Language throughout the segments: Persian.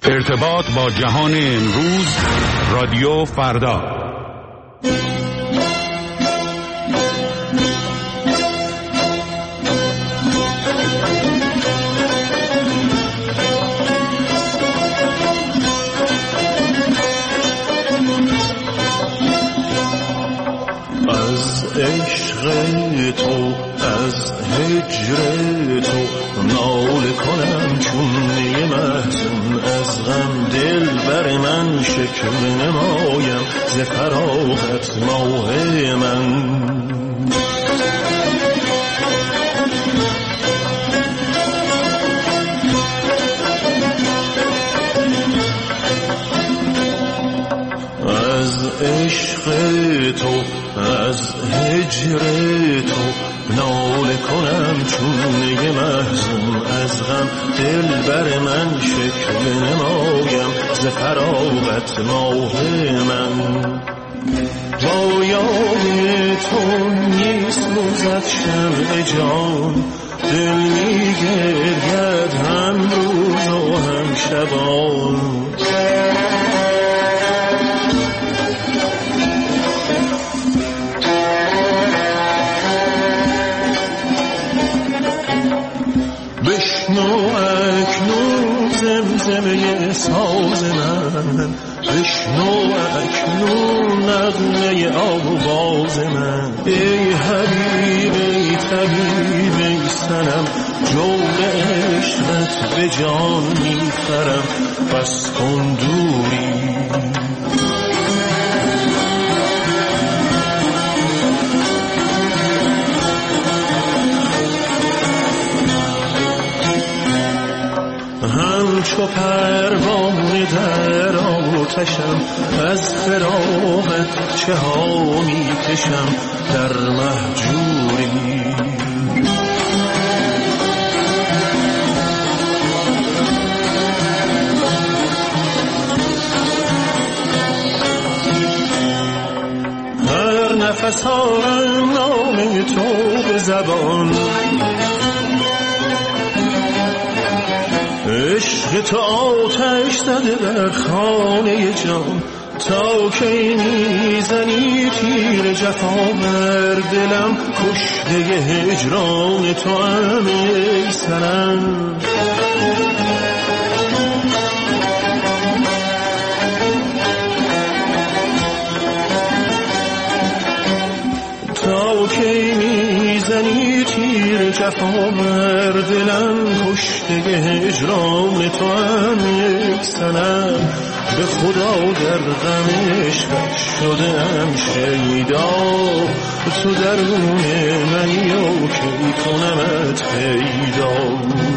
ارتباط با جهان امروز، رادیو فردا. از عشق تو، از هجر تو ناله کنم چون یه محزون، از غم دل بر من شکل نمایم ز فراغت ماه من. از عشق تو، از هجر تو ناله کنم چون یه محزون، از غم دل بر من شکل نمایم ز فراغت ماه من. با یاد تو نیست روزت شمع جان، دل میگرید هم روز و هم شبان. زمزمه ساز من، بشنو اکنون نغمه آواز من. ای حبیب، ای طبیب، ای صنم، جور عشقت به جان میخرم، بس کن دوری. همچو پروانه در آتشم، از فراقت چه ها میکشم در مهجوری. هر نفس آرم نام تو به زبان، عشق تو آتش زده در خانه جان. تا کی میزنی تیر جفا بر دلم، کشته هجران تو هم ای صنم. تا کی میزنی تیر جفا بر دلم، کشته هجران تو هم یک صنم. به خدا در غم عشقت شدم شیدا، تو درون منی و کی کنمت پیدا.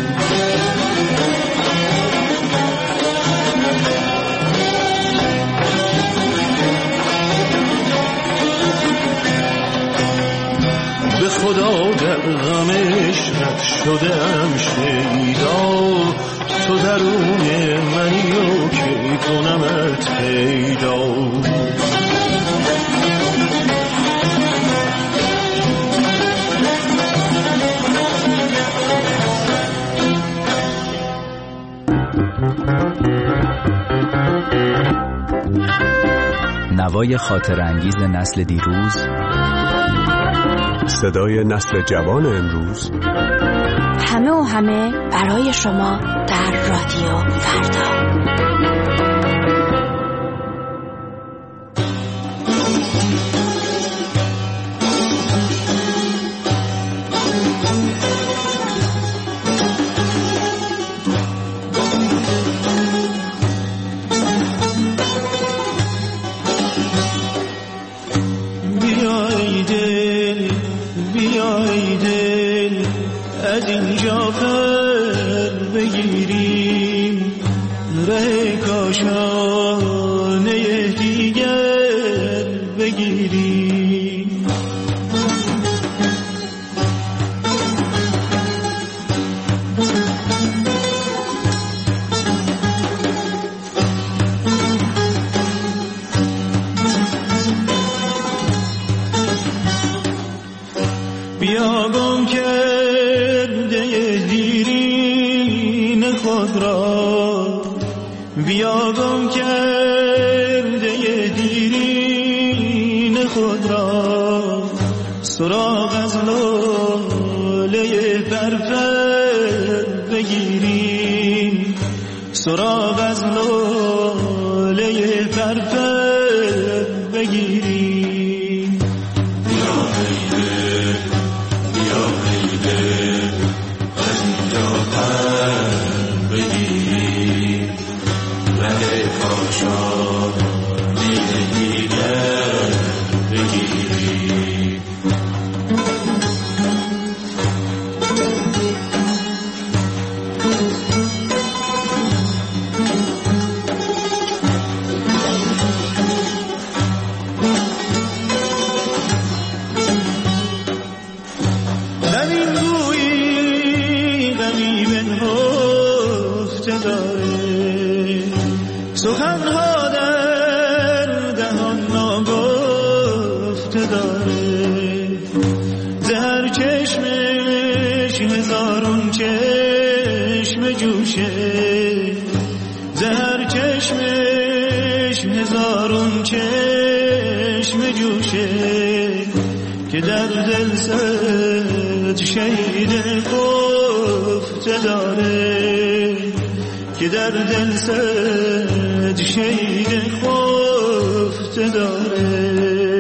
به خدا در غم عشقت شدم شیدا، تو درون منی و کی کنمت پیدا. نوای خاطرانگیز نسل دیروز، صدای نسل جوان امروز، همه و همه برای شما در رادیو فردا. از اینجا پر بگیریم، ره کاشانه دیگر بگیریم. بیا گم کرده دیرین خود را بیا گم کرده دیرین خود را، سراغ از لاله پرپر بگیریم، سراغ از لاله پرپر بگیریم. بیا حیله بیا حیله از اینجا پر بگیریم، ره کاشانی دیگر بگیریم. زمین گویی غمی بنهفته داره، سخنها در دهان ناگفته داره. زهر چشمش هزارون چشم جوشه، زهر چشمش هزارون چشم جوشه، که در دل صد شهید خفته داره، که در دل صد شهید خفته داره.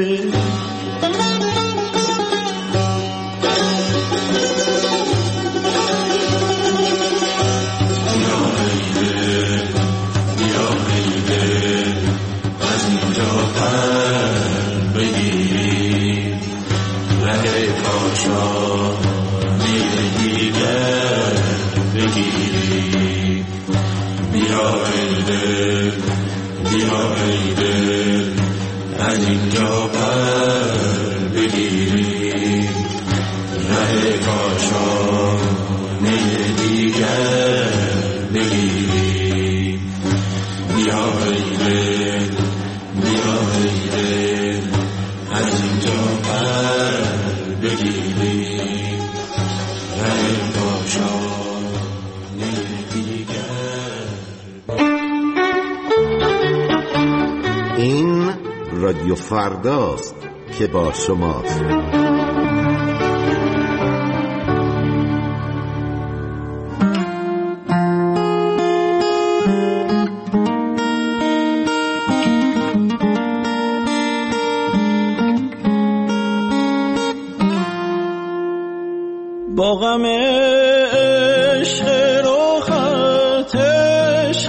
کاشانی دیگر بگیریم. بیا ای دل بیا ای دل از اینجا پر بگیریم، ره کاشانی دیگر بگیریم. بیا ای دل بیا ای دل از اینجا پر بگیریم، ره کاشانی دیگر. این رادیو فرداست که با شماست. با غم عشق رخت، عشق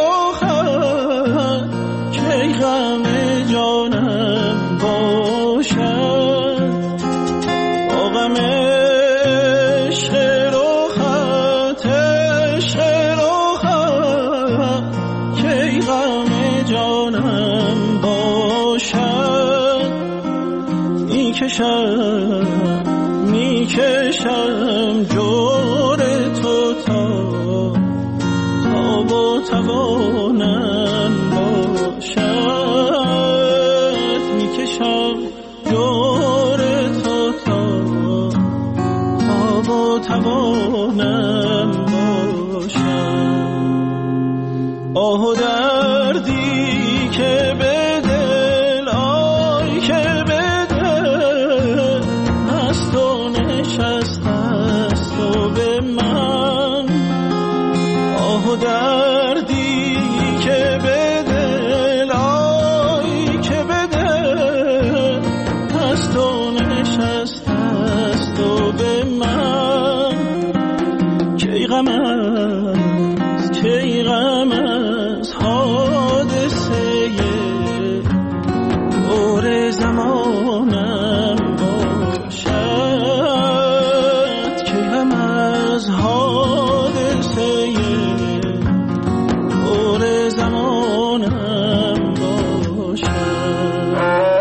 رخت، کی غم جانم باشد. با غم عشق رخت، عشق رخت، کی غم جانم باشد. میکشم جور تو تا با توانم باشد. میکشم جور تو تا با توانم باشد. آه و دردی که به دل، آی که به دل هست و نشست است و به من. آه و دردی که به دل، آی که به دل هست و نشست است و به من. کی غم است، کی غم است حادثه دور زمانم باشد. کی غم از حادثه دور زمانم باشد.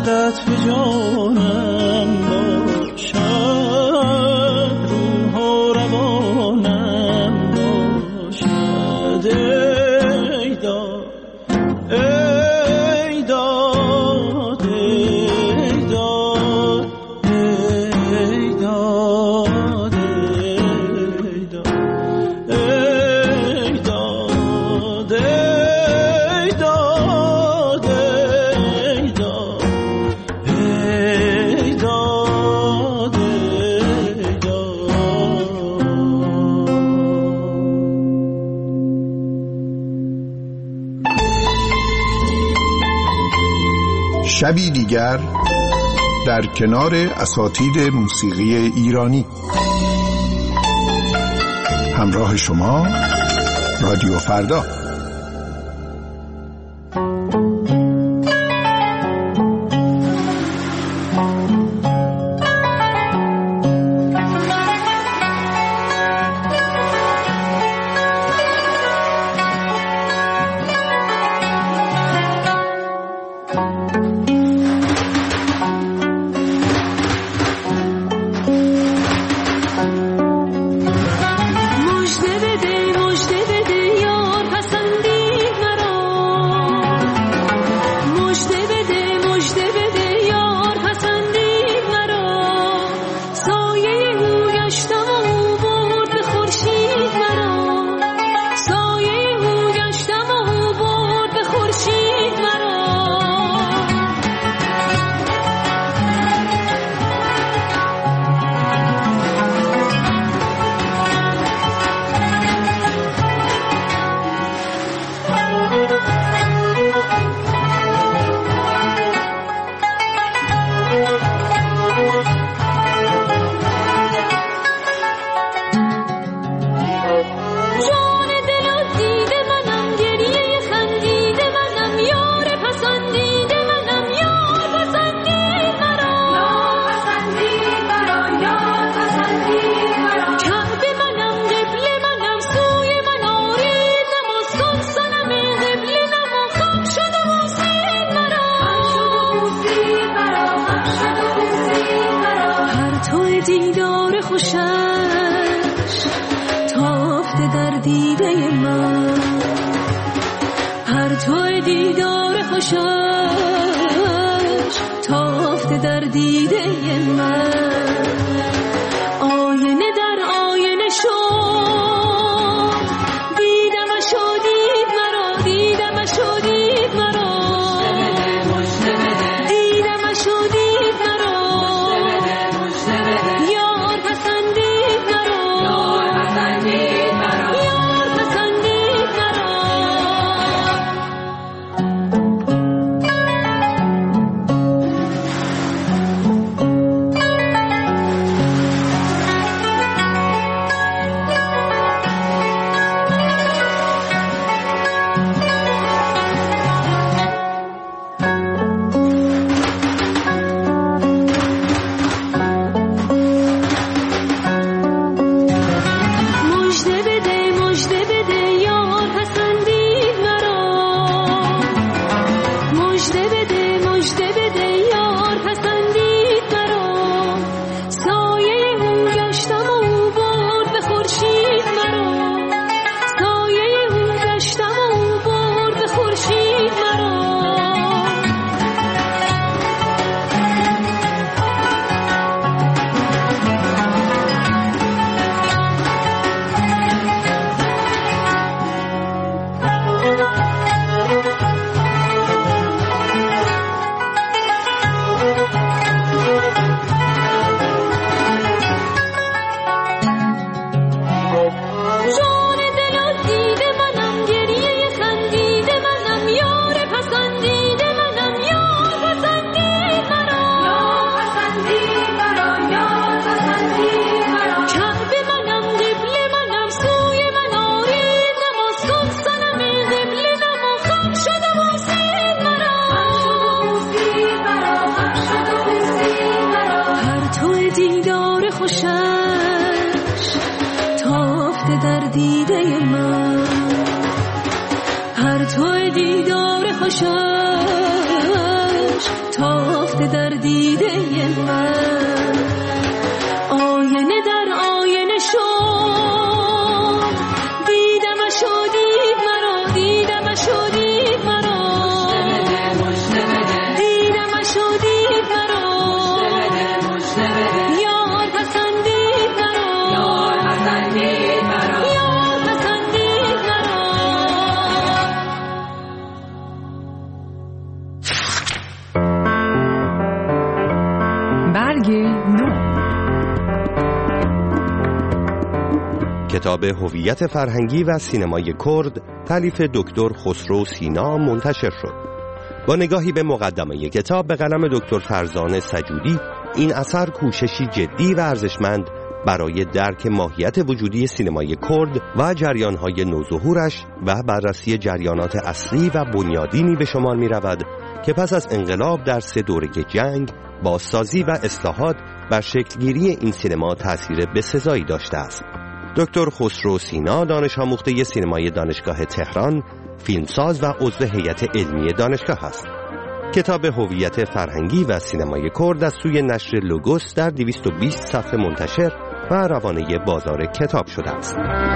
دردت به جانم باشد، روح و روانم باشد. ای داد ای داد ای داد ای داد ای داد ای داد ای داد ای داد ای داد. شبی دیگر در کنار اساتید موسیقی ایرانی. همراه شما رادیو فردا. دیدار خوشش تافته در دیده من، پرتو دیدار خوشش تافته در دیده من. آینه در آینه شد، دیدمش و دید مرا، دیدمش و دید مرا، دیدمش و دید مرا. یار پسندید مرا، یار پسندید مرا، یار پسندید مرا. دیدار خوشش تافته در دیده من، پرتو دیدار خوشش تافته در دیده من، آینه در آینه شد، دیدمش و دید مرا، دیدمش و دید مرا، دیدمش و دید مرا، یار پسندید مرا، یار پسندید مرا، یار پسندید مرا. برگ نو. کتاب هویت فرهنگی و سینمای کرد تالیف دکتر خسرو سینا منتشر شد. با نگاهی به مقدمه کتاب به قلم دکتر فرزانه سجودی، این اثر کوششی جدی و ارزشمند برای درک ماهیت وجودی سینمای کرد و جریان‌های نوظهورش و بررسی جریانات اصلی و بنیادینی به شمار می‌رود که پس از انقلاب در 3 دوره جنگ، بازسازی و اصلاحات بر شکلگیری این سینما تأثیر بسزایی داشته است. دکتر خسرو سینا دانش آموخته سینمای دانشگاه تهران، فیلمساز و عضو هیئت علمی دانشگاه است. کتاب هویت فرهنگی و سینمای کرد از سوی نشر لوگوس در 220 صفحه منتشر و روانه بازار کتاب شده است.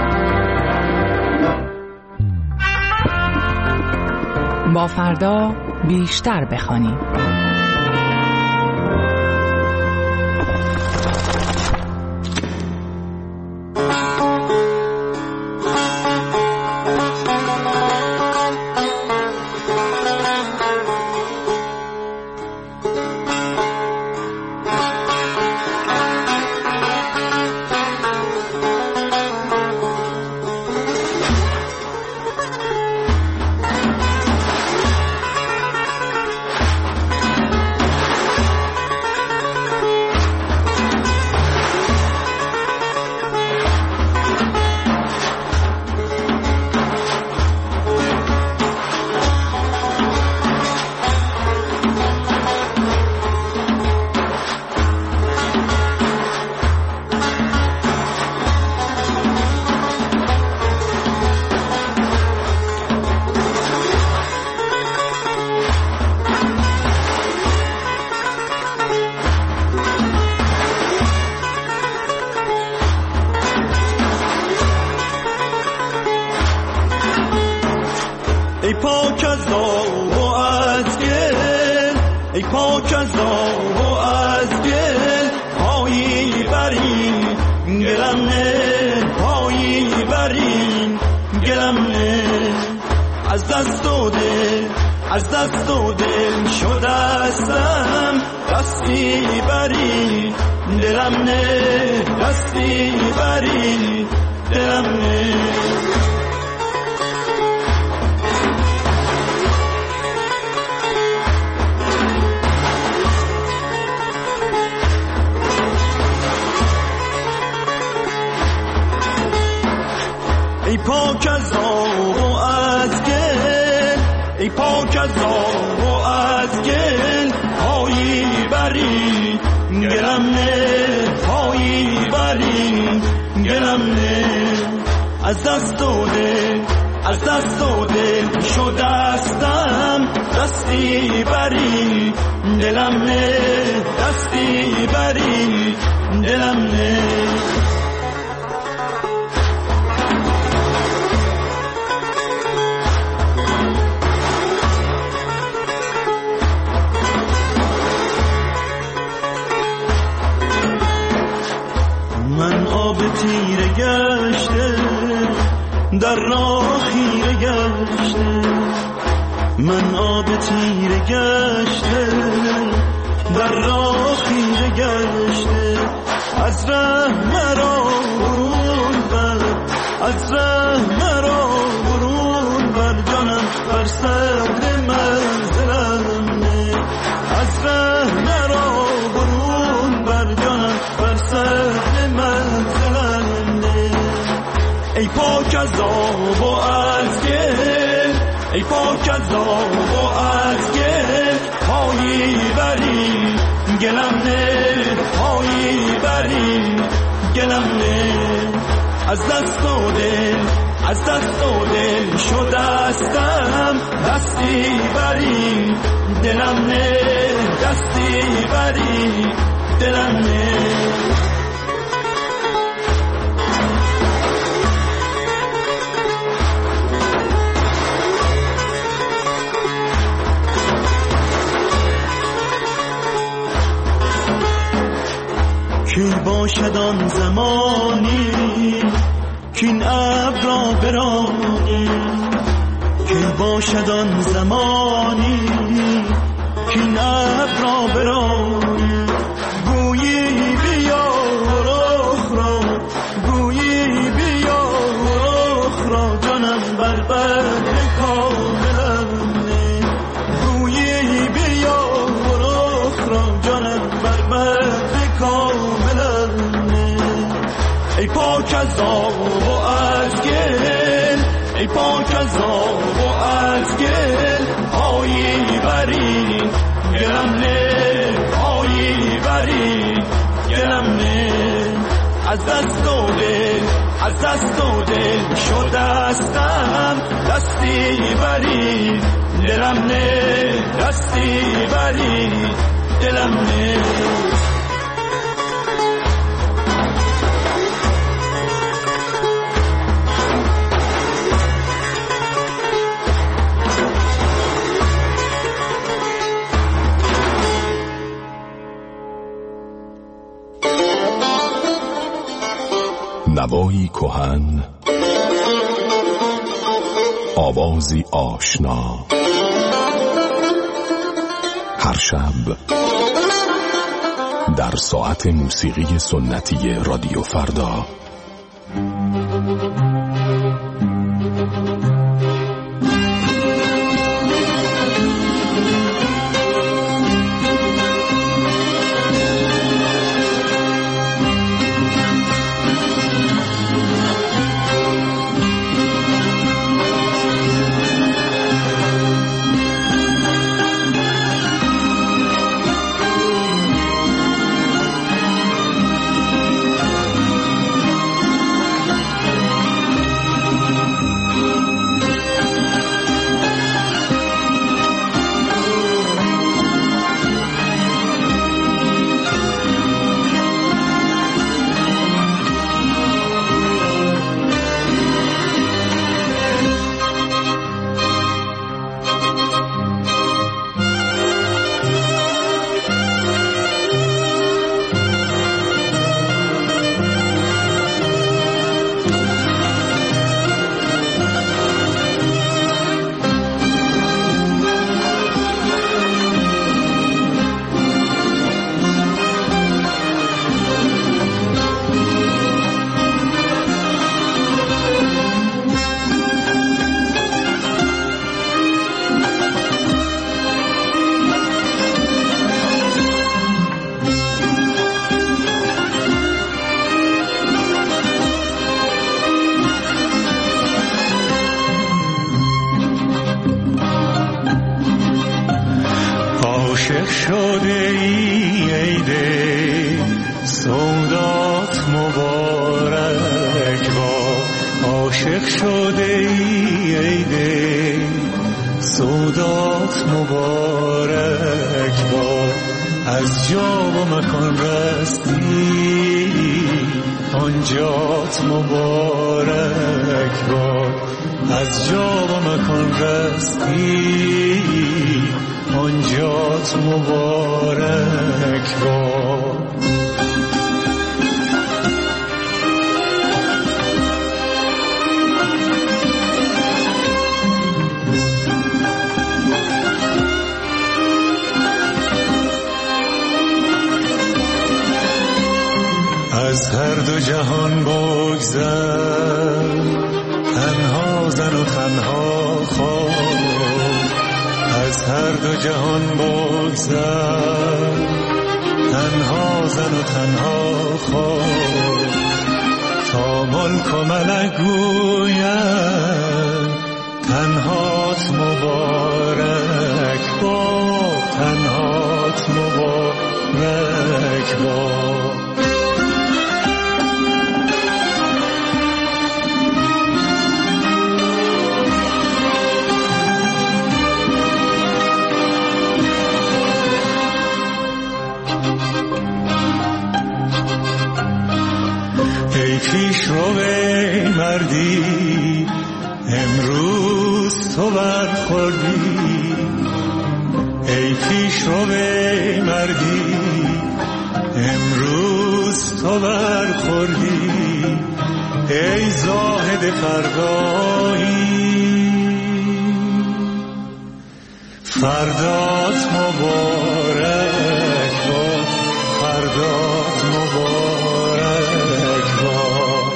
با فردا بیشتر بخوانیم. ای پاک از آب و از گل، ای پاک از آب و از گل، پایی برین گلم نه، پایی برین گلم نه. از دست و دل، از دست و دل شدستم، دستی برین دلم نه، دستی برین دلم نه. ای پاک از آب و از گل، ای پاک از آب و از گل، پایی برین گلم نه، پایی برین گلم نه. از دست و دل، از دست و دل شدستم، دستی برین دلم نه، دستی برین دلم نه. من آب تیره گشته، در راه خیره گشته، من آب تیره گشته، در راه خیره گشته. از ره مرا برون بر، از ره مرا برون بر، جانم بر صدر منزلم نه. از ره مرا برون بر، جانم بر صدر منزلم نه. ای پاک از آب و از گل، ای پاک از آب و از گل، پایی برین گلم نه، پایی برین گلم نه. از دست و دل، از دست و دل شدستم، دستی برین دلم نه، دستی بری دلم نه. کی باشد آن زمانی کین ابر را برانی، کی باشد آن زمانی کین ابر را برانی. گویی بیا رخ را، گویی بیا رخ را، جانم بر کاملم نه. گویی بیا رخ را، جانم بر کاملم نه. ای پاک از آب و از گل، ای پاک از آب و از گل، آیی بری گلم نه، آیی بری گلم نه. از دست و دل، از دست و دل شدستم، دستی بری دلم نه، دستی بری دلم نه. نوایی کهن، آوازی آشنا، هر شب در ساعت موسیقی سنتی رادیو فردا. عاشق شده ای دل سودات مبارک با، عاشق شده ای دل سودات مبارک با. از جا و مکان رستی آنجات مبارک با، از جا و مکان رستی آنجات مبارک با. از هر دو جهان بگذر، تنها زن و تنها خواب. از هر دو جهان بگذر، تنها زن و تنها خواب. تا ملک و ملک گوید تنهات مبارک با، تنهات مبارک با. پیشرو مردی امروز تو برخوردی، ای پیشرو مردی امروز تو برخوردی، ای زاهد فردایی فردات مبارک باد، فردات مبارک باد.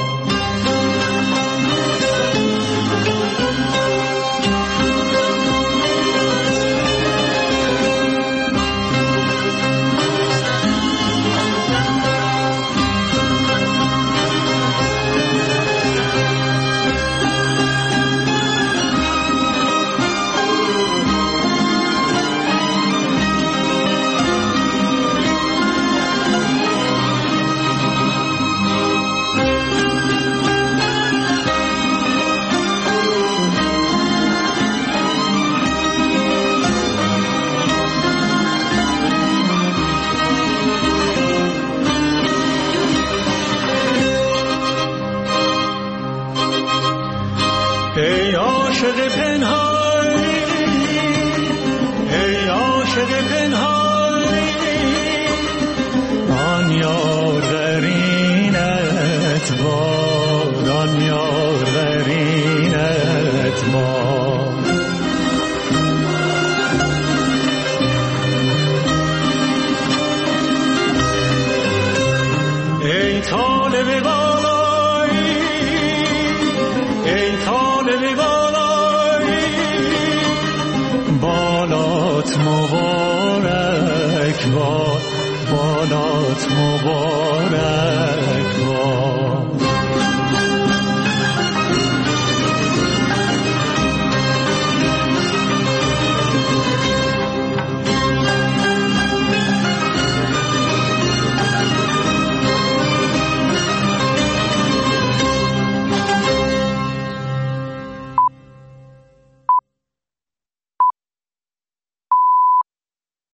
ای عاشق پنهانی، ای عاشق پنهانی، آن یار غرینت باد، آن یار غرینت باد. ای طالب بالایی، ای طالب بالایی، بالات مبارک باد، بالات مبارک باد.